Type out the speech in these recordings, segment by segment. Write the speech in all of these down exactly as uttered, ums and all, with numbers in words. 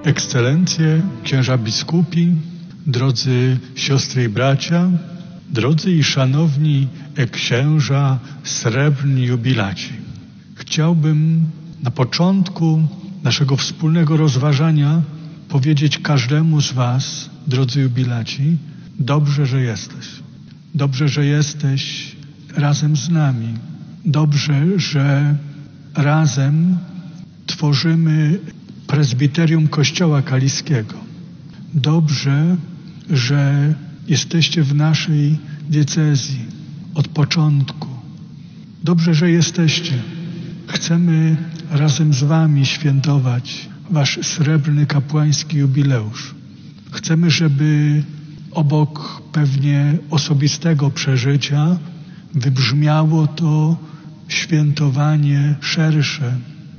Ekscelencje, księża biskupi, drodzy siostry i bracia, drodzy i szanowni księża, srebrni jubilaci. Chciałbym na początku naszego wspólnego rozważania powiedzieć każdemu z was, drodzy jubilaci, dobrze, że jesteś. Dobrze, że jesteś razem z nami. Dobrze, że razem tworzymy prezbiterium Kościoła Kaliskiego. Dobrze, że jesteście w naszej diecezji od początku. Dobrze, że jesteście. Chcemy razem z wami świętować wasz srebrny kapłański jubileusz. Chcemy, żeby obok pewnie osobistego przeżycia wybrzmiało to świętowanie szersze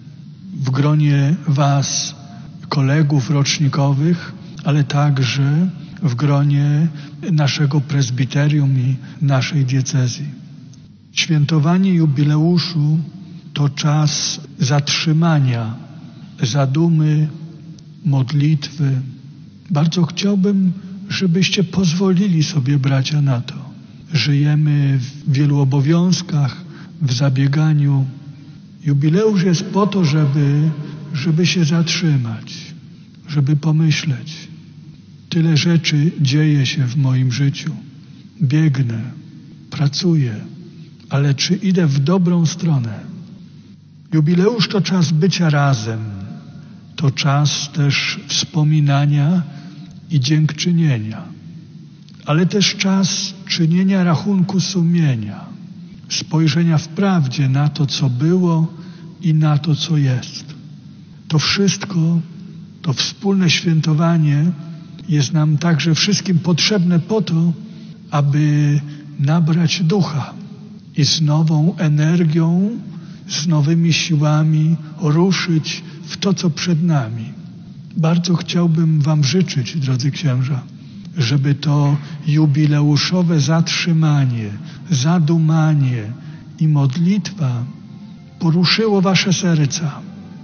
w gronie was, kolegów rocznikowych, ale także w gronie naszego prezbiterium i naszej diecezji. Świętowanie jubileuszu to czas zatrzymania, zadumy, modlitwy. Bardzo chciałbym, żebyście pozwolili sobie, bracia, na to. Żyjemy w wielu obowiązkach, w zabieganiu. Jubileusz jest po to, żeby, żeby się zatrzymać, żeby pomyśleć. Tyle rzeczy dzieje się w moim życiu. Biegnę, pracuję, ale czy idę w dobrą stronę? Jubileusz to czas bycia razem. To czas też wspominania i dziękczynienia. Ale też czas czynienia rachunku sumienia. Spojrzenia wprawdzie na to, co było i na to, co jest. To wszystko, to wspólne świętowanie jest nam także wszystkim potrzebne po to, aby nabrać ducha i z nową energią, z nowymi siłami ruszyć w to, co przed nami. Bardzo chciałbym wam życzyć, drodzy księża, żeby to jubileuszowe zatrzymanie, zadumanie i modlitwa poruszyło wasze serca,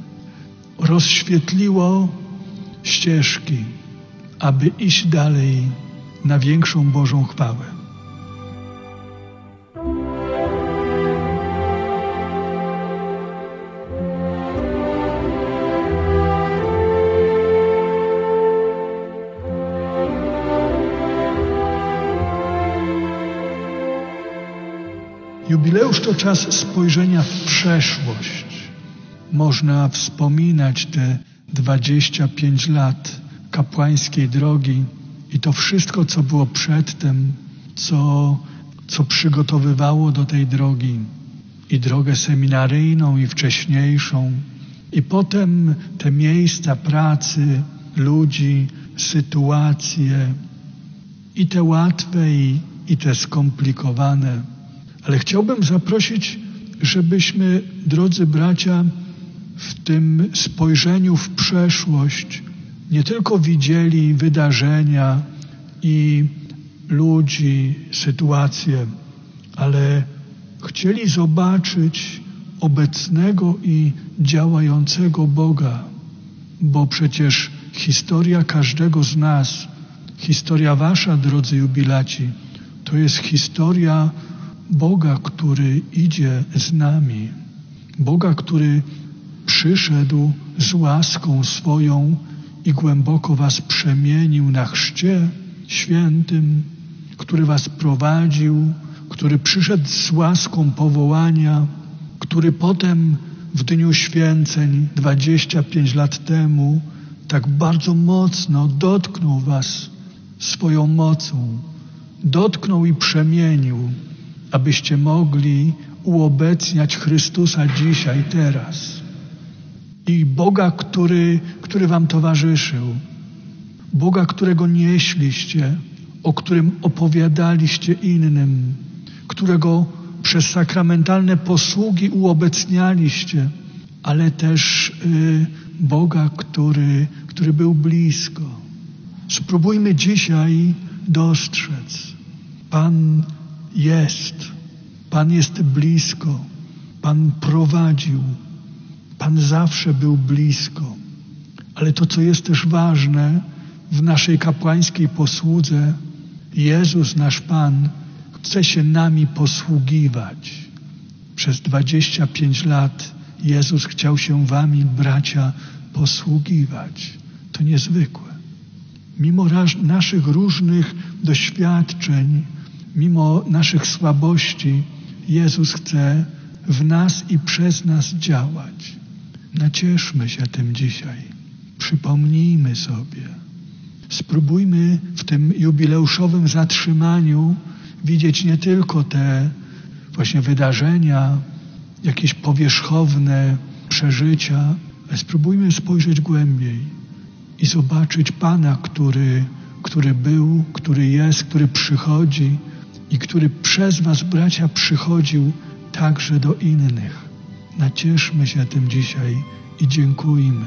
rozświetliło ścieżki, aby iść dalej na większą Bożą chwałę. Jubileusz to czas spojrzenia w przeszłość. Można wspominać te dwadzieścia pięć lat kapłańskiej drogi i to wszystko, co było przedtem, co, co przygotowywało do tej drogi. I drogę seminaryjną, i wcześniejszą. I potem te miejsca pracy, ludzi, sytuacje, i te łatwe, i, i te skomplikowane. Ale chciałbym zaprosić, żebyśmy, drodzy bracia, w tym spojrzeniu w przeszłość nie tylko widzieli wydarzenia i ludzi, sytuacje, ale chcieli zobaczyć obecnego i działającego Boga, bo przecież historia każdego z nas, historia wasza, drodzy jubilaci, to jest historia Boga, który idzie z nami. Boga, który przyszedł z łaską swoją i głęboko was przemienił na chrzcie świętym, który was prowadził, który przyszedł z łaską powołania, który potem w dniu święceń dwadzieścia pięć lat temu tak bardzo mocno dotknął was swoją mocą. Dotknął i przemienił, abyście mogli uobecniać Chrystusa dzisiaj, teraz. I Boga, który, który wam towarzyszył. Boga, którego nieśliście, o którym opowiadaliście innym, którego przez sakramentalne posługi uobecnialiście, ale też y, Boga, który, który był blisko. Spróbujmy dzisiaj dostrzec. Pan jest. Pan jest blisko. Pan prowadził. Pan zawsze był blisko. Ale to, co jest też ważne w naszej kapłańskiej posłudze, Jezus, nasz Pan, chce się nami posługiwać. Przez dwadzieścia pięć lat Jezus chciał się wami, bracia, posługiwać. To niezwykłe. Mimo naszych różnych doświadczeń, mimo naszych słabości, Jezus chce w nas i przez nas działać. Nacieszmy się tym dzisiaj. Przypomnijmy sobie. Spróbujmy w tym jubileuszowym zatrzymaniu widzieć nie tylko te właśnie wydarzenia, jakieś powierzchowne przeżycia, ale spróbujmy spojrzeć głębiej i zobaczyć Pana, który, który był, który jest, który przychodzi i który przez was, bracia, przychodził także do innych. Nacieszmy się tym dzisiaj i dziękujmy.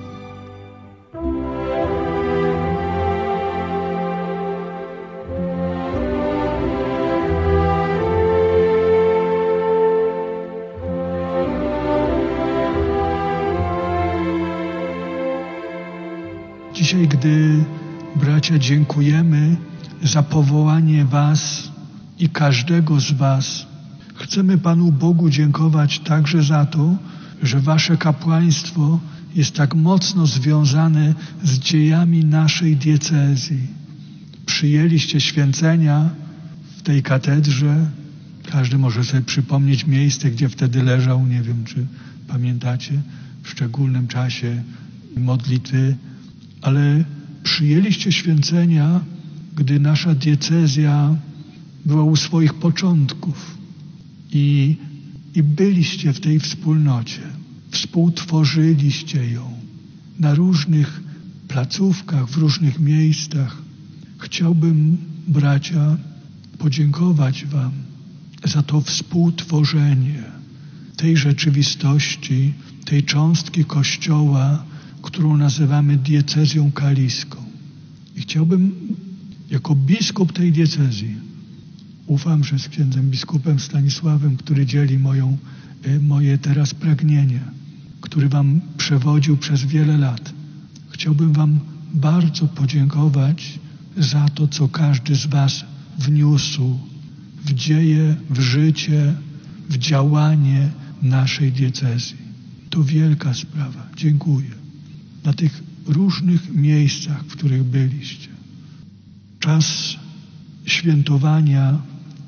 Dzisiaj, gdy, bracia, dziękujemy za powołanie was i każdego z was, chcemy Panu Bogu dziękować także za to, że wasze kapłaństwo jest tak mocno związane z dziejami naszej diecezji. Przyjęliście święcenia w tej katedrze. Każdy może sobie przypomnieć miejsce, gdzie wtedy leżał, nie wiem, czy pamiętacie, w szczególnym czasie modlitwy, ale przyjęliście święcenia, gdy nasza diecezja była u swoich początków i, i byliście w tej wspólnocie, współtworzyliście ją na różnych placówkach, w różnych miejscach. Chciałbym, bracia, podziękować wam za to współtworzenie tej rzeczywistości, tej cząstki Kościoła, którą nazywamy diecezją kaliską. I chciałbym, jako biskup tej diecezji, ufam, że z księdzem biskupem Stanisławem, który dzieli moją, moje teraz pragnienie, który wam przewodził przez wiele lat, chciałbym wam bardzo podziękować za to, co każdy z was wniósł w dzieje, w życie, w działanie naszej diecezji. To wielka sprawa. Dziękuję. Na tych różnych miejscach, w których byliście. Czas świętowania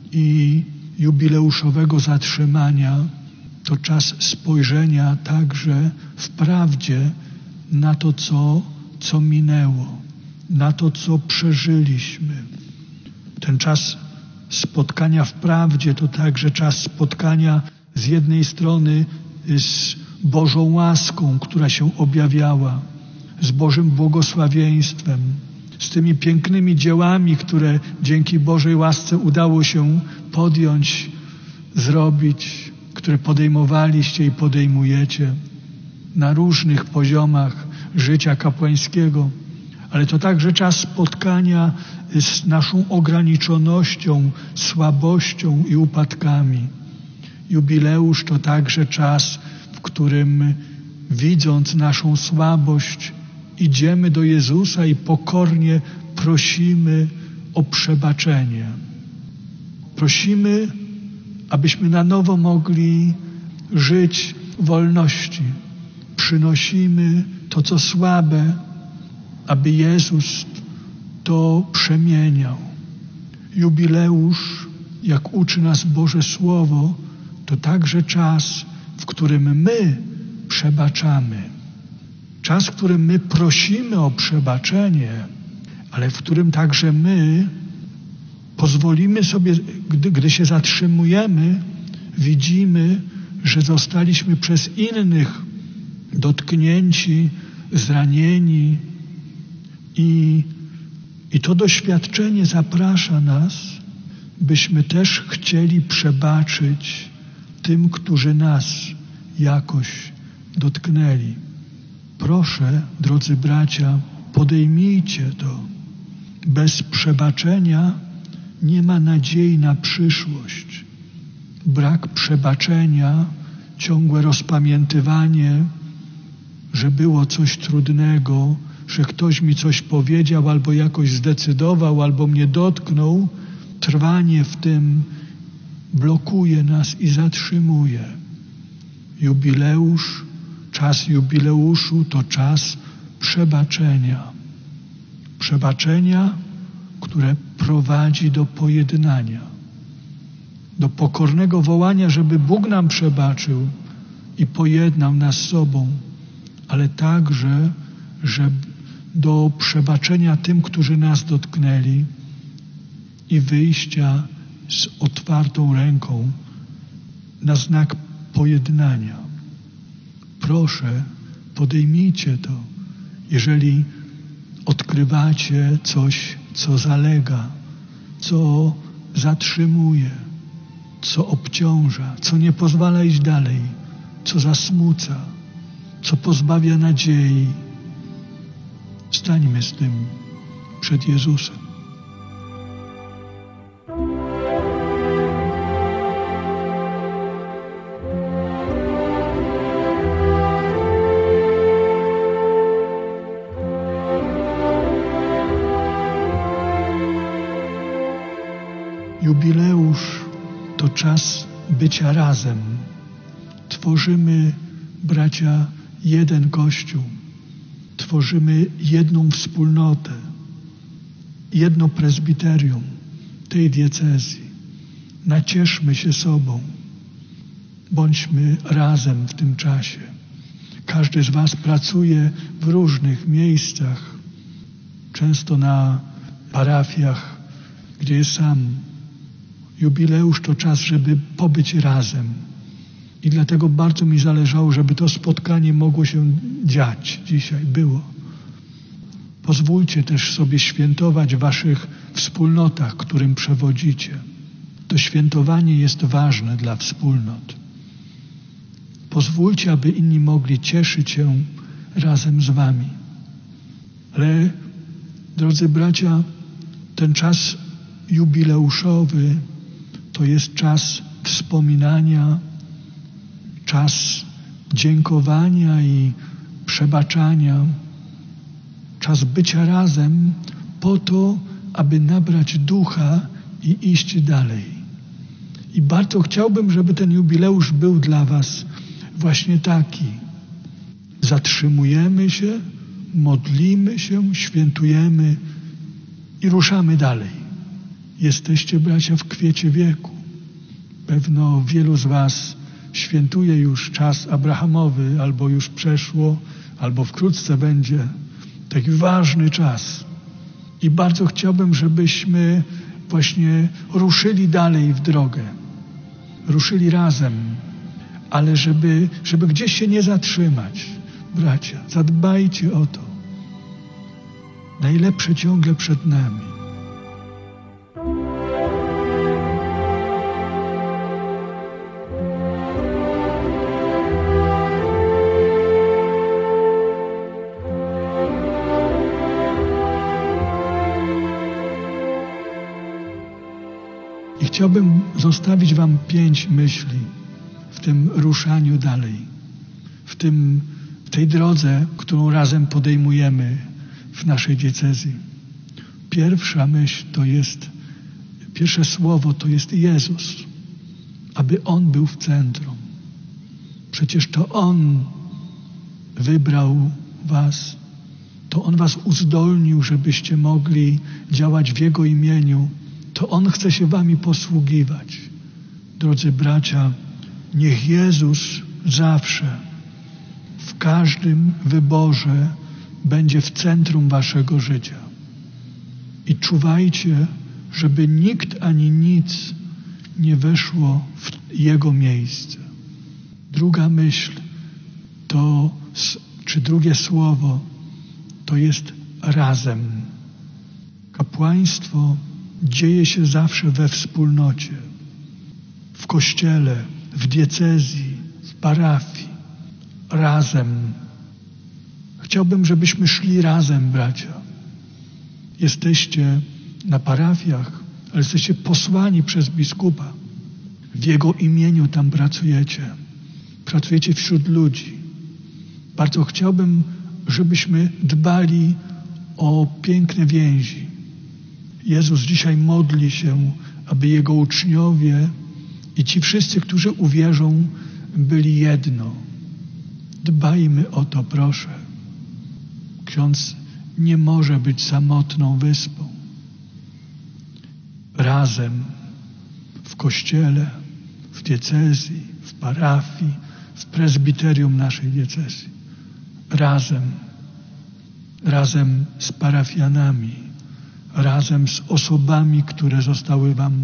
i jubileuszowego zatrzymania to czas spojrzenia także wprawdzie na to, co, co minęło, na to, co przeżyliśmy. Ten czas spotkania w prawdzie to także czas spotkania z jednej strony z Bożą łaską, która się objawiała, z Bożym błogosławieństwem, z tymi pięknymi dziełami, które dzięki Bożej łasce udało się podjąć, zrobić, które podejmowaliście i podejmujecie na różnych poziomach życia kapłańskiego. Ale to także czas spotkania z naszą ograniczonością, słabością i upadkami. Jubileusz to także czas, w którym, widząc naszą słabość, idziemy do Jezusa i pokornie prosimy o przebaczenie. Prosimy, abyśmy na nowo mogli żyć w wolności. Przynosimy to, co słabe, aby Jezus to przemieniał. Jubileusz, jak uczy nas Boże Słowo, to także czas, w którym my przebaczamy. Czas, w którym my prosimy o przebaczenie, ale w którym także my pozwolimy sobie, gdy, gdy się zatrzymujemy, widzimy, że zostaliśmy przez innych dotknięci, zranieni i, i to doświadczenie zaprasza nas, byśmy też chcieli przebaczyć tym, którzy nas jakoś dotknęli. Proszę, drodzy bracia, podejmijcie to. Bez przebaczenia nie ma nadziei na przyszłość. Brak przebaczenia, ciągłe rozpamiętywanie że było coś trudnego, że ktoś mi coś powiedział, albo jakoś zdecydował, albo mnie dotknął, trwanie w tym blokuje nas i zatrzymuje. Jubileusz, czas jubileuszu to czas przebaczenia. Przebaczenia, które prowadzi do pojednania. Do pokornego wołania, żeby Bóg nam przebaczył i pojednał nas z sobą, ale także, że do przebaczenia tym, którzy nas dotknęli i wyjścia z otwartą ręką na znak pojednania. Proszę, podejmijcie to, jeżeli odkrywacie coś, co zalega, co zatrzymuje, co obciąża, co nie pozwala iść dalej, co zasmuca, co pozbawia nadziei. Stańmy z tym przed Jezusem. Jubileusz to czas bycia razem. Tworzymy, bracia, jeden Kościół. Tworzymy jedną wspólnotę, jedno prezbiterium tej diecezji. Nacieszmy się sobą. Bądźmy razem w tym czasie. Każdy z was pracuje w różnych miejscach, często na parafiach, gdzie jest sam. Jubileusz to czas, żeby pobyć razem. I dlatego bardzo mi zależało, żeby to spotkanie mogło się dziać dzisiaj, było. Pozwólcie też sobie świętować w waszych wspólnotach, którym przewodzicie. To świętowanie jest ważne dla wspólnot. Pozwólcie, aby inni mogli cieszyć się razem z wami. Ale, drodzy bracia, ten czas jubileuszowy to jest czas wspominania, czas dziękowania i przebaczania, czas bycia razem po to, aby nabrać ducha i iść dalej. I bardzo chciałbym, żeby ten jubileusz był dla was właśnie taki. Zatrzymujemy się, modlimy się, świętujemy i ruszamy dalej. Jesteście, bracia, w kwiecie wieku. Pewno wielu z was świętuje już czas abrahamowy, albo już przeszło, albo wkrótce będzie taki ważny czas. I bardzo chciałbym, żebyśmy właśnie ruszyli dalej w drogę. Ruszyli razem, ale żeby, żeby gdzieś się nie zatrzymać. Bracia, zadbajcie o to. Najlepsze ciągle przed nami. I chciałbym zostawić wam pięć myśli w tym ruszaniu dalej, w, tym, w tej drodze, którą razem podejmujemy w naszej diecezji. Pierwsza myśl to jest, pierwsze słowo to jest Jezus, aby On był w centrum. Przecież to On wybrał was, to On was uzdolnił, żebyście mogli działać w Jego imieniu. To On chce się wami posługiwać. Drodzy bracia, niech Jezus zawsze, w każdym wyborze będzie w centrum waszego życia. I czuwajcie, żeby nikt ani nic nie weszło w Jego miejsce. Druga myśl to, czy drugie słowo, to jest razem. Kapłaństwo dzieje się zawsze we wspólnocie, w kościele, w diecezji, w parafii, razem. Chciałbym, żebyśmy szli razem, bracia. Jesteście na parafiach, ale jesteście posłani przez biskupa. W Jego imieniu tam pracujecie. Pracujecie wśród ludzi. Bardzo chciałbym, żebyśmy dbali o piękne więzi. Jezus dzisiaj modli się, aby Jego uczniowie i ci wszyscy, którzy uwierzą, byli jedno. Dbajmy o to, proszę. Ksiądz nie może być samotną wyspą. Razem w kościele, w diecezji, w parafii, w prezbiterium naszej diecezji. Razem. Razem z parafianami. Razem z osobami, które zostały wam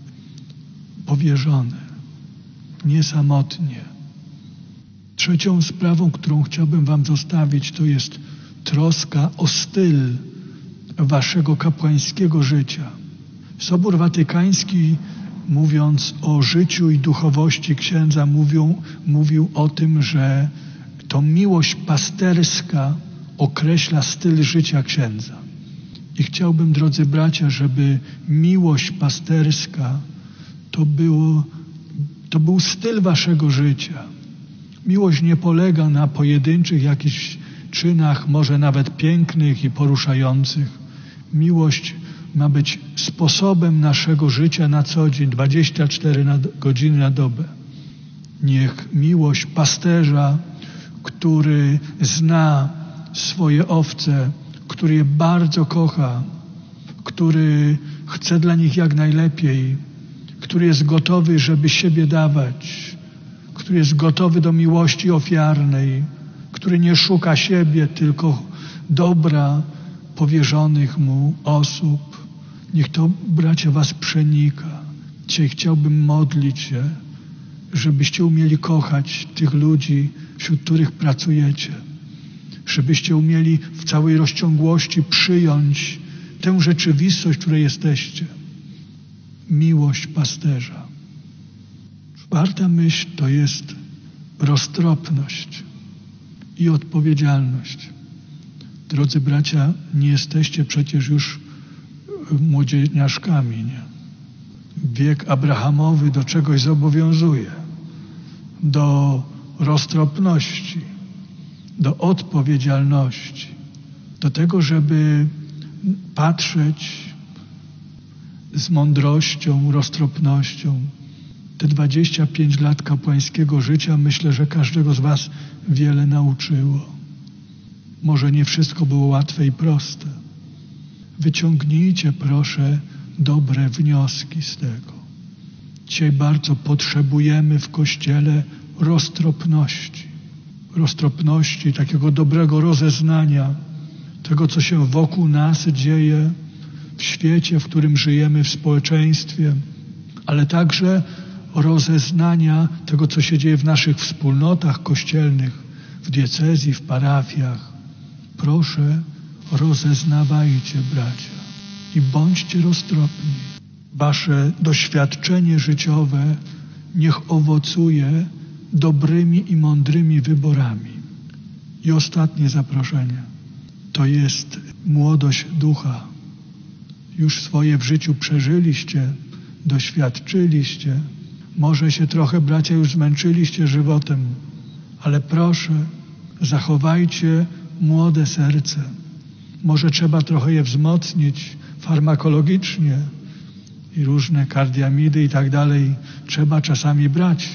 powierzone. Nie samotnie. Trzecią sprawą, którą chciałbym wam zostawić, to jest troska o styl waszego kapłańskiego życia. Sobór Watykański, mówiąc o życiu i duchowości księdza, mówił, mówił o tym, że to miłość pasterska określa styl życia księdza. I chciałbym, drodzy bracia, żeby miłość pasterska to, było, to był styl waszego życia. Miłość nie polega na pojedynczych jakichś czynach, może nawet pięknych i poruszających. Miłość ma być sposobem naszego życia na co dzień, dwadzieścia cztery godziny na dobę. Niech miłość pasterza, który zna swoje owce, który je bardzo kocha, który chce dla nich jak najlepiej, który jest gotowy, żeby siebie dawać, który jest gotowy do miłości ofiarnej, który nie szuka siebie, tylko dobra powierzonych mu osób. Niech to, bracia, was przenika. Dzisiaj chciałbym modlić się, żebyście umieli kochać tych ludzi, wśród których pracujecie. Żebyście umieli w całej rozciągłości przyjąć tę rzeczywistość, w której jesteście. Miłość pasterza. Czwarta myśl to jest roztropność i odpowiedzialność. Drodzy bracia, nie jesteście przecież już młodzieniaszkami, nie? Wiek abrahamowy do czegoś zobowiązuje. Do roztropności, do odpowiedzialności, do tego, żeby patrzeć z mądrością, roztropnością. Te dwadzieścia pięć lat kapłańskiego życia, myślę, że każdego z was wiele nauczyło. Może nie wszystko było łatwe i proste. Wyciągnijcie, proszę, dobre wnioski z tego. Dzisiaj bardzo potrzebujemy w Kościele roztropności. Roztropności, takiego dobrego rozeznania tego, co się wokół nas dzieje, w świecie, w którym żyjemy, w społeczeństwie, ale także rozeznania tego, co się dzieje w naszych wspólnotach kościelnych, w diecezji, w parafiach. Proszę, rozeznawajcie, bracia, i bądźcie roztropni. Wasze doświadczenie życiowe niech owocuje dobrymi i mądrymi wyborami. I ostatnie zaproszenie to jest młodość ducha. Już swoje w życiu przeżyliście, doświadczyliście. Może się trochę, bracia, już zmęczyliście żywotem, ale proszę, zachowajcie młode serce. Może trzeba trochę je wzmocnić farmakologicznie i różne kardiamidy i tak dalej trzeba czasami brać,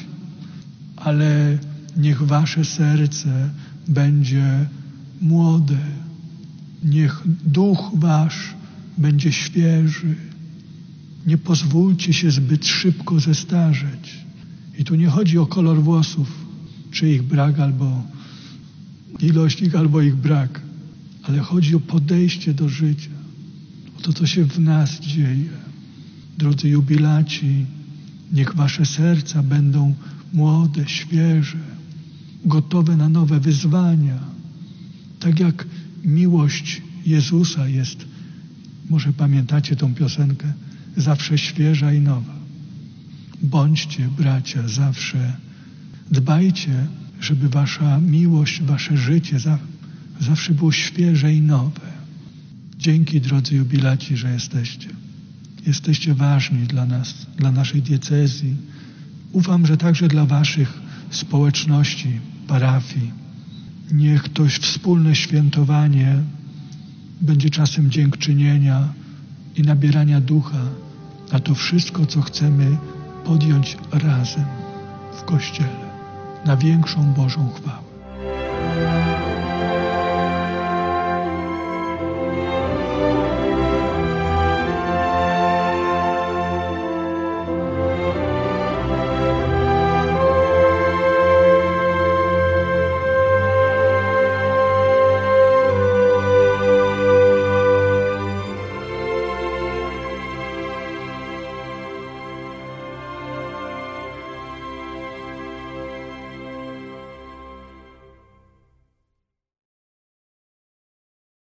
ale niech wasze serce będzie młode. Niech duch wasz będzie świeży. Nie pozwólcie się zbyt szybko zestarzeć. I tu nie chodzi o kolor włosów, czy ich brak, albo ilość ich, albo ich brak, ale chodzi o podejście do życia, o to, co się w nas dzieje. Drodzy jubilaci, niech wasze serca będą młode, świeże, gotowe na nowe wyzwania. Tak jak miłość Jezusa jest, może pamiętacie tą piosenkę, zawsze świeża i nowa. Bądźcie, bracia, zawsze, dbajcie, żeby wasza miłość, wasze życie za, zawsze było świeże i nowe. Dzięki, drodzy jubilaci, że jesteście. Jesteście ważni dla nas, dla naszej diecezji. Ufam, że także dla waszych społeczności, parafii. Niech to wspólne świętowanie będzie czasem dziękczynienia i nabierania ducha na to wszystko, co chcemy podjąć razem w Kościele, na większą Bożą chwałę.